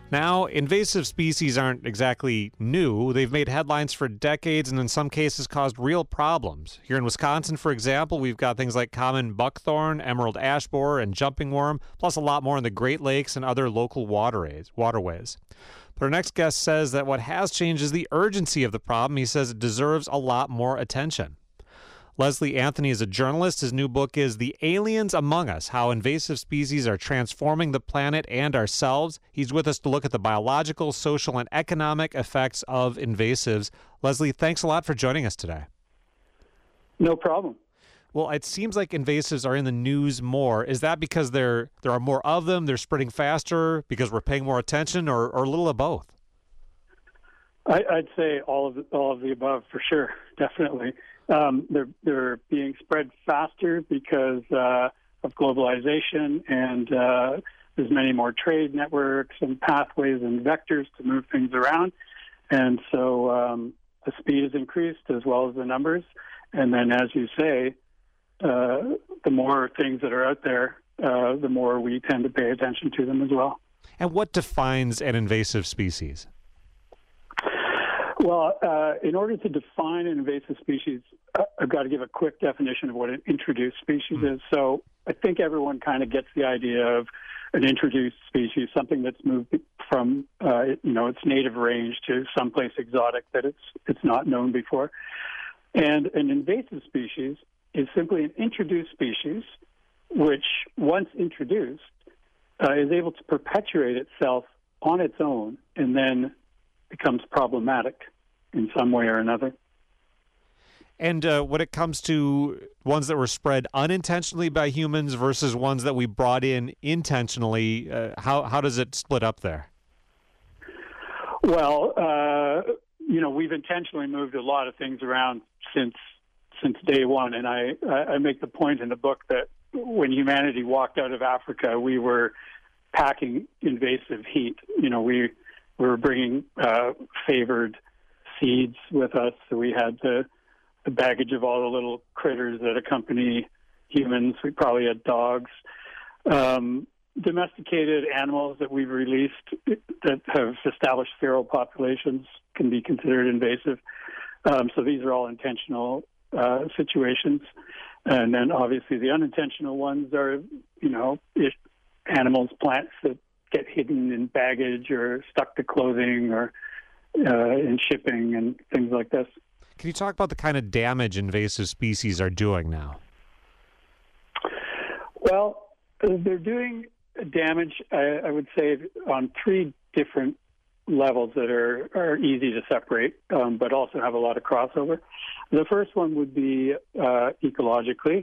Now, invasive species aren't exactly new. They've made headlines for decades and in some cases caused real problems. Here in Wisconsin, for example, we've got things like common buckthorn, emerald ash borer, and jumping worm, plus a lot more in the Great Lakes and other local waterways. But our next guest says that what has changed is the urgency of the problem. He says it deserves a lot more attention. Leslie Anthony is a journalist. His new book is The Aliens Among Us, How Invasive Species Are Transforming the Planet and Ourselves. He's with us to look at the biological, social, and economic effects of invasives. Leslie, thanks a lot for joining us today. No problem. Well, it seems like invasives are in the news more. Is that because there are more of them, they're spreading faster, because we're paying more attention, or a little of both? I'd say all of the above for sure, definitely. They're being spread faster because of globalization, and there's many more trade networks and pathways and vectors to move things around. And so the speed has increased as well as the numbers. And then, as you say, the more things that are out there, the more we tend to pay attention to them as well. And what defines an invasive species? Well, in order to define an invasive species, I've got to give a quick definition of what an introduced species is. So I think everyone kind of gets the idea of an introduced species, something that's moved from its native range to someplace exotic that it's not known before. And an invasive species is simply an introduced species, which once introduced is able to perpetuate itself on its own and then becomes problematic in some way or another. And when it comes to ones that were spread unintentionally by humans versus ones that we brought in intentionally, how does it split up there? Well, we've intentionally moved a lot of things around since day one, and I make the point in the book that when humanity walked out of Africa, we were packing invasive heat. We were bringing favored seeds with us, so we had the baggage of all the little critters that accompany humans. We probably had dogs. Domesticated animals that we've released that have established feral populations can be considered invasive. So these are all intentional situations. And then obviously the unintentional ones are, animals, plants that get hidden in baggage or stuck to clothing or in shipping and things like this. Can you talk about the kind of damage invasive species are doing now? Well, they're doing damage, I would say, on three different levels that are easy to separate, but also have a lot of crossover. The first one would be ecologically.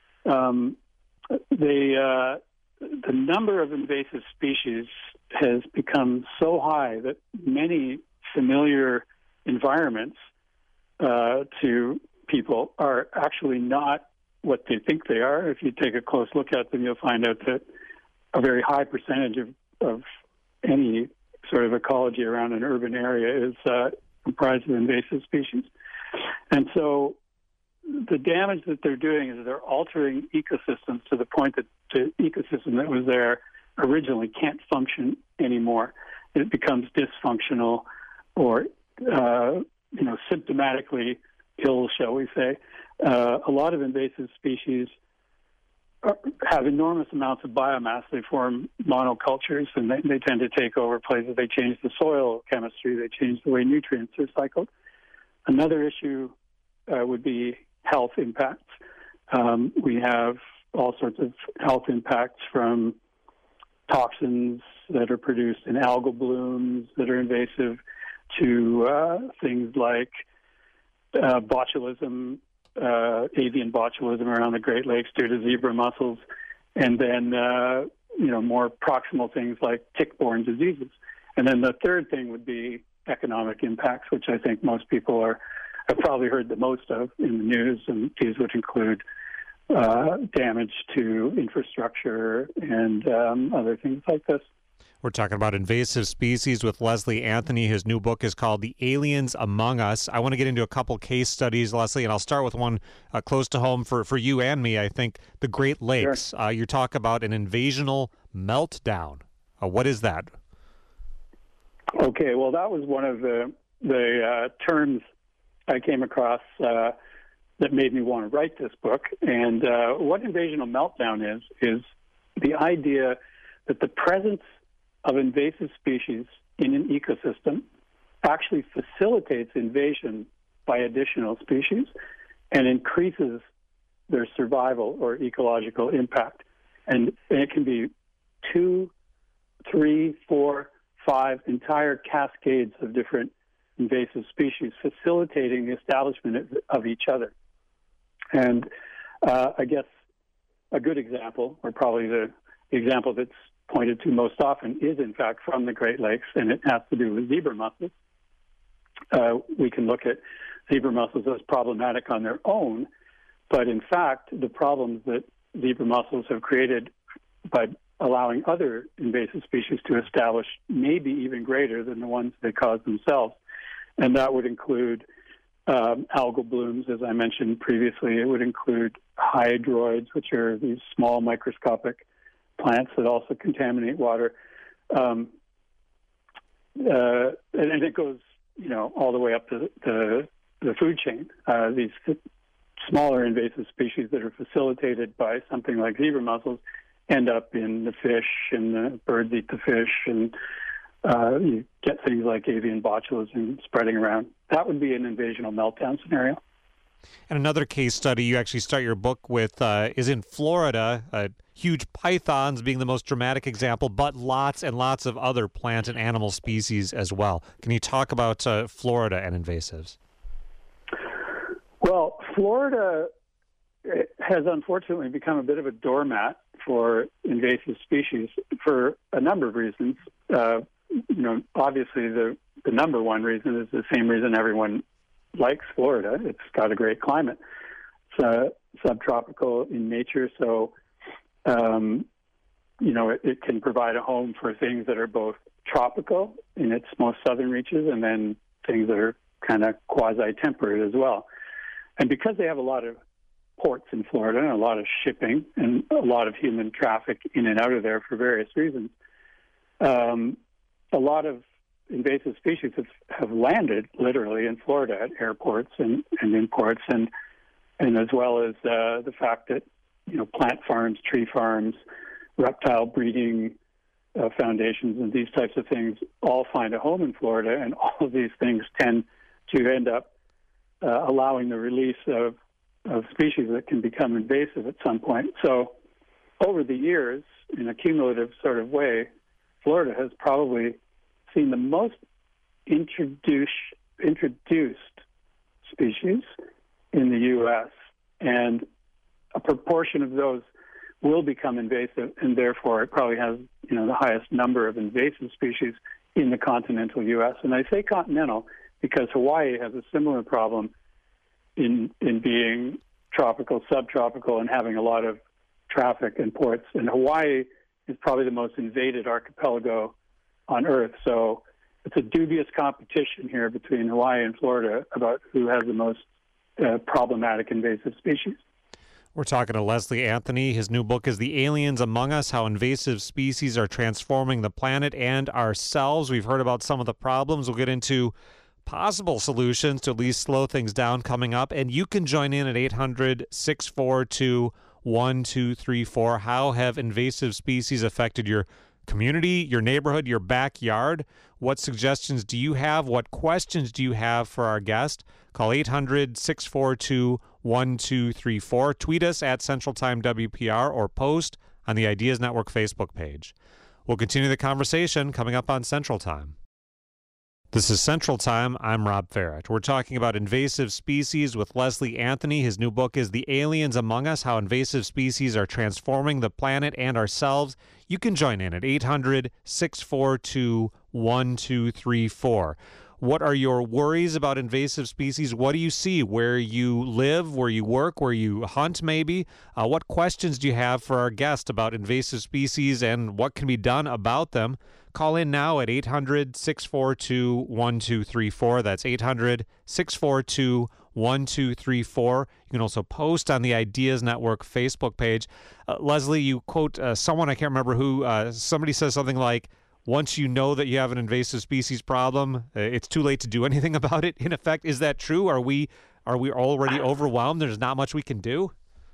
The number of invasive species has become so high that many familiar environments to people are actually not what they think they are. If you take a close look at them, you'll find out that a very high percentage of any sort of ecology around an urban area is comprised of invasive species. And so the damage that they're doing is they're altering ecosystems to the point that the ecosystem that was there originally can't function anymore. It becomes dysfunctional or, symptomatically ill, shall we say. A lot of invasive species have enormous amounts of biomass. They form monocultures, and they tend to take over places. They change the soil chemistry. They change the way nutrients are cycled. Another issue would be health impacts. We have all sorts of health impacts from toxins that are produced in algal blooms that are invasive to things like botulism, avian botulism around the Great Lakes due to zebra mussels, and then more proximal things like tick-borne diseases. And then the third thing would be economic impacts, which I think most people have probably heard the most of in the news, and these would include damage to infrastructure and other things like this. We're talking about invasive species with Leslie Anthony. His new book is called The Aliens Among Us. I want to get into a couple case studies, Leslie, and I'll start with one close to home for you and me. I think the Great Lakes. Sure. You talk about an invasional meltdown. What is that? Okay, well, that was one of the terms I came across that made me want to write this book. And what invasional meltdown is the idea that the presence of invasive species in an ecosystem actually facilitates invasion by additional species and increases their survival or ecological impact. And it can be 2, 3, 4, 5 entire cascades of different invasive species facilitating the establishment of each other. And I guess a good example, or probably the example that's pointed to most often, is in fact from the Great Lakes, and it has to do with zebra mussels. We can look at zebra mussels as problematic on their own, but in fact, the problems that zebra mussels have created by allowing other invasive species to establish may be even greater than the ones they cause themselves. And that would include algal blooms, as I mentioned previously. It would include hydroids, which are these small microscopic plants that also contaminate water. And it goes, all the way up to the food chain. These smaller invasive species that are facilitated by something like zebra mussels end up in the fish, and the birds eat the fish, and you get things like avian botulism spreading around. That would be an invasional meltdown scenario. And another case study you actually start your book with is in Florida, huge pythons being the most dramatic example, but lots and lots of other plant and animal species as well. Can you talk about Florida and invasives? Well, Florida has unfortunately become a bit of a doormat for invasive species for a number of reasons. Obviously the number one reason is the same reason everyone likes Florida. It's got a great climate. It's subtropical in nature, so it can provide a home for things that are both tropical in its most southern reaches and then things that are kind of quasi-temperate as well. And because they have a lot of ports in Florida and a lot of shipping and a lot of human traffic in and out of there for various reasons, a lot of invasive species have landed literally in Florida at airports and in ports, and as well as the fact that plant farms, tree farms, reptile breeding foundations, and these types of things all find a home in Florida, and all of these things tend to end up allowing the release of species that can become invasive at some point. So over the years, in a cumulative sort of way, Florida has probably seen the most introduced species in the U.S., and a proportion of those will become invasive, and therefore it probably has the highest number of invasive species in the continental U.S. And I say continental because Hawaii has a similar problem in being tropical, subtropical, and having a lot of traffic and ports. And Hawaii is probably the most invaded archipelago on Earth. So it's a dubious competition here between Hawaii and Florida about who has the most problematic invasive species. We're talking to Leslie Anthony. His new book is The Aliens Among Us, How Invasive Species Are Transforming the Planet and Ourselves. We've heard about some of the problems. We'll get into possible solutions to at least slow things down coming up. And you can join in at 800-642-1234. How have invasive species affected your community, your neighborhood, your backyard? What suggestions do you have? What questions do you have for our guest? Call 800-642-1234. Tweet us at Central Time WPR or post on the Ideas Network Facebook page. We'll continue the conversation coming up on Central Time. This is Central Time. I'm Rob Farrett. We're talking about invasive species with Leslie Anthony. His new book is The Aliens Among Us, How Invasive Species Are Transforming the Planet and Ourselves. You can join in at 800-642-1234. What are your worries about invasive species? What do you see where you live, where you work, where you hunt maybe? What questions do you have for our guest about invasive species and what can be done about them? Call in now at 800-642-1234. That's 800-642-1234. You can also post on the Ideas Network Facebook page. Leslie, you quote someone, I can't remember who, somebody says something like, once you know that you have an invasive species problem, it's too late to do anything about it. In effect, is that true? Are we already overwhelmed? There's not much we can do.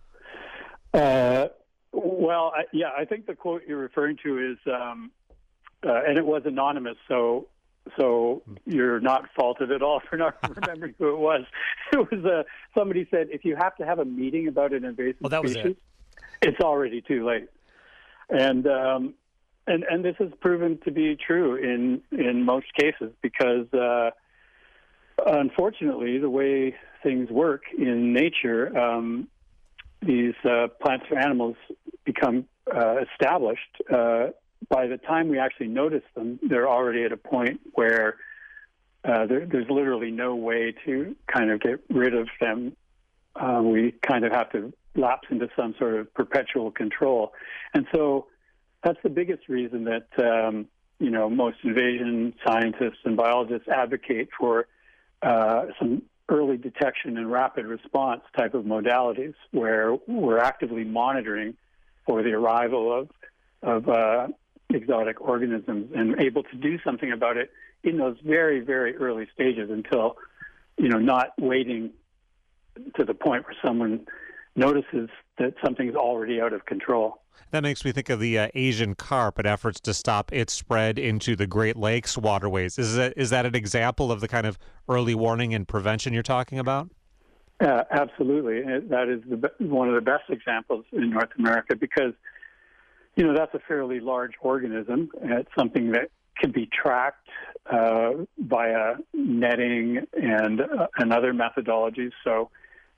Well, I think the quote you're referring to is, and it was anonymous, so you're not faulted at all for not remembering who it was. It was somebody said, if you have to have a meeting about an invasive species, it's already too late. And this has proven to be true in most cases because, unfortunately, the way things work in nature, these plants or animals become established. By the time we actually notice them, they're already at a point where there's literally no way to kind of get rid of them. We kind of have to lapse into some sort of perpetual control. And so that's the biggest reason that, most invasion scientists and biologists advocate for some early detection and rapid response type of modalities where we're actively monitoring for the arrival of exotic organisms and able to do something about it in those very, very early stages until, not waiting to the point where someone notices that something's already out of control. That makes me think of the Asian carp and efforts to stop its spread into the Great Lakes waterways. Is that an example of the kind of early warning and prevention you're talking about? Absolutely. That is one of the best examples in North America because, that's a fairly large organism. It's something that can be tracked via netting and other methodologies. So,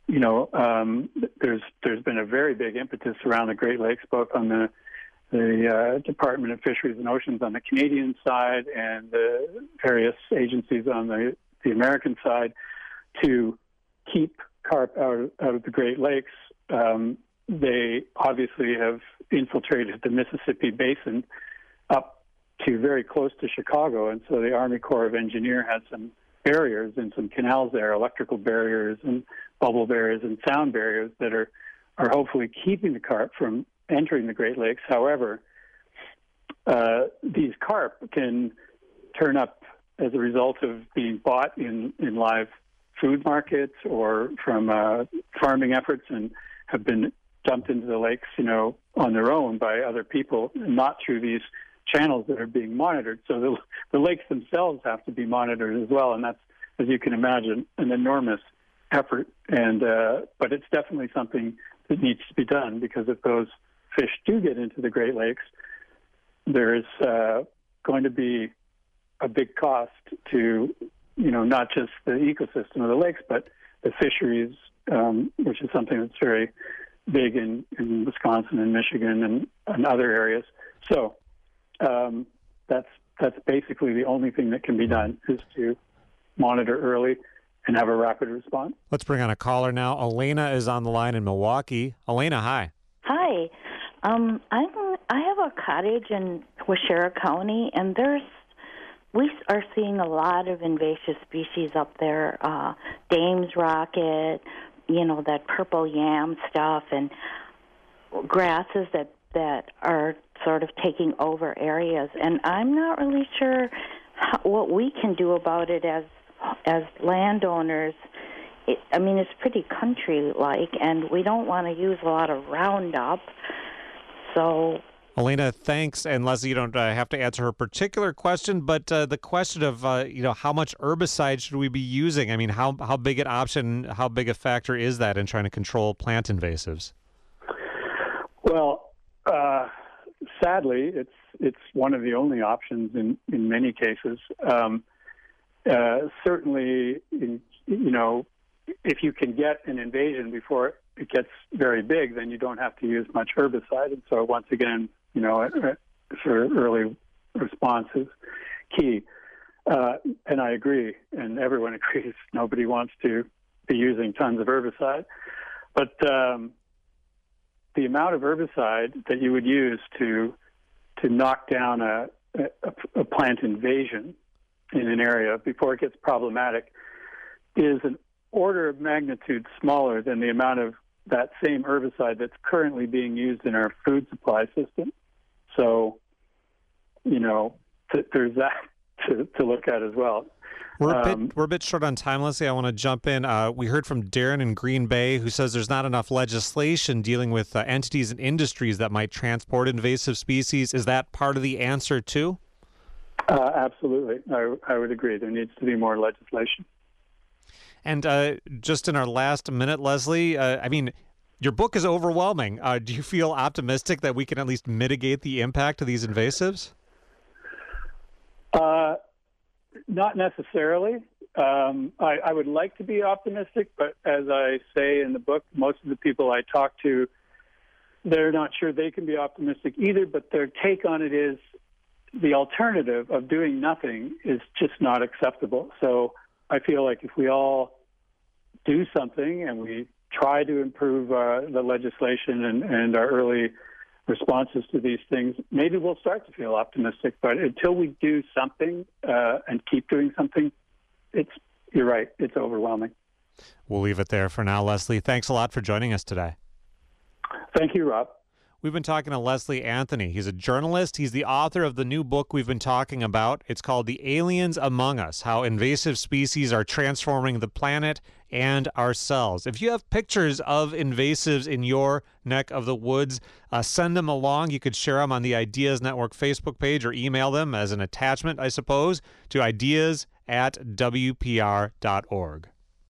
there's been a very big impetus around the Great Lakes, both on the Department of Fisheries and Oceans on the Canadian side and the various agencies on the American side to keep carp out of the Great Lakes. They obviously have infiltrated the Mississippi Basin up to very close to Chicago, and so the Army Corps of Engineers has some barriers and some canals there, electrical barriers and bubble barriers and sound barriers that are hopefully keeping the carp from entering the Great Lakes. However, these carp can turn up as a result of being bought in live food markets or from farming efforts and have been dumped into the lakes, on their own by other people, not through these channels that are being monitored. So the lakes themselves have to be monitored as well, and that's, as you can imagine, an enormous effort. And but it's definitely something that needs to be done because if those fish do get into the Great Lakes, there's going to be a big cost to, not just the ecosystem of the lakes, but the fisheries, which is something that's very big in Wisconsin and Michigan and other areas. So that's basically the only thing that can be done is to monitor early and have a rapid response. Let's bring on a caller now. Elena is on the line in Milwaukee. Elena, hi. Hi. I have a cottage in Waushara County, and we are seeing a lot of invasive species up there. Dame's rocket, that purple yam stuff, and grasses that are sort of taking over areas. And I'm not really sure what we can do about it as landowners. It's pretty country-like, and we don't want to use a lot of Roundup. So, Elena, thanks. And Leslie, you don't have to answer her particular question, but the question of how much herbicide should we be using? I mean, how big an option, how big a factor is that in trying to control plant invasives? Well, sadly, it's one of the only options in many cases. Certainly, if you can get an invasion before it gets very big, then you don't have to use much herbicide. And so once again, sort of early response is key. And I agree, and everyone agrees. Nobody wants to be using tons of herbicide. But the amount of herbicide that you would use to knock down a plant invasion in an area before it gets problematic is an order of magnitude smaller than the amount of that same herbicide that's currently being used in our food supply system. So, there's that to look at as well. We're a bit short on time, Leslie. I want to jump in. We heard from Darren in Green Bay, who says there's not enough legislation dealing with entities and industries that might transport invasive species. Is that part of the answer too? Absolutely. I would agree. There needs to be more legislation. And just in our last minute, Leslie, your book is overwhelming. Do you feel optimistic that we can at least mitigate the impact of these invasives? Not necessarily. I would like to be optimistic, but as I say in the book, most of the people I talk to, they're not sure they can be optimistic either, but their take on it is the alternative of doing nothing is just not acceptable. So I feel like if we all do something and we try to improve the legislation and our early responses to these things, maybe we'll start to feel optimistic. But until we do something and keep doing something, you're right, it's overwhelming. We'll leave it there for now, Leslie. Thanks a lot for joining us today. Thank you, Rob. We've been talking to Leslie Anthony. He's a journalist. He's the author of the new book we've been talking about. It's called The Aliens Among Us, How Invasive Species Are Transforming the Planet and Ourselves. If you have pictures of invasives in your neck of the woods, send them along. You could share them on the Ideas Network Facebook page or email them as an attachment, I suppose, to ideas@wpr.org.